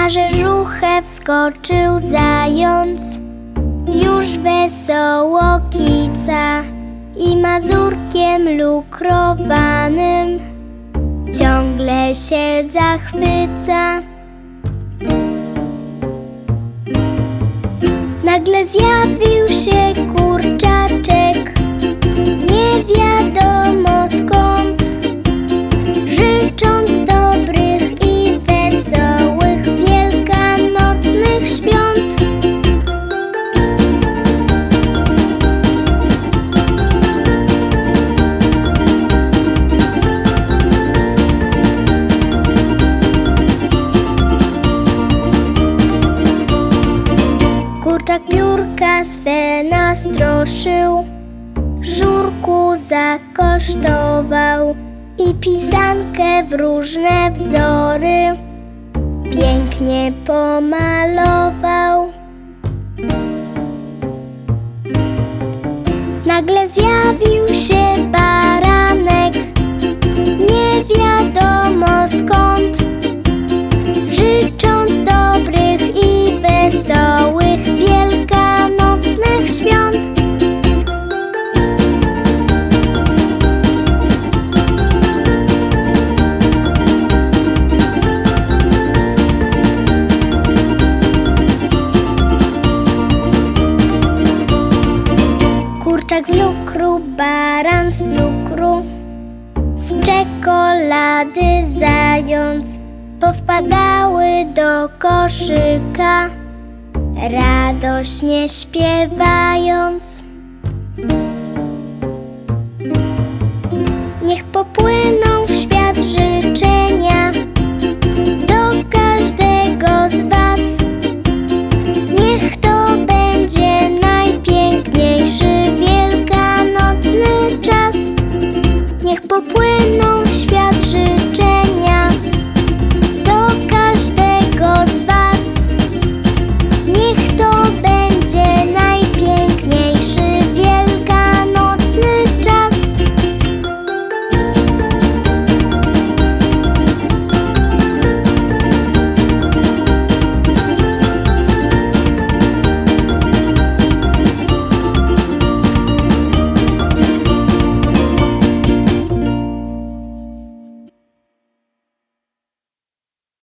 Na rzeżuchę wskoczył zając, już wesoło kica i mazurkiem lukrowanym ciągle się zachwyca. Nagle zjawił się kurczaczek, nie wiadomo skąd, życząc dobrych i wesołych wielkanocnych świąt. Kurczak piórka swe nastroszył, żurku zakosztował i pisankę w różne wzory pięknie pomalował. Nagle zjawił się baranek, nie wiadomo skąd, życząc dobrych i wesołych wielkanocnych świąt. Kurczak z lukru, baran z cukru, z czekolady zając powpadały do koszyka, radośnie śpiewając.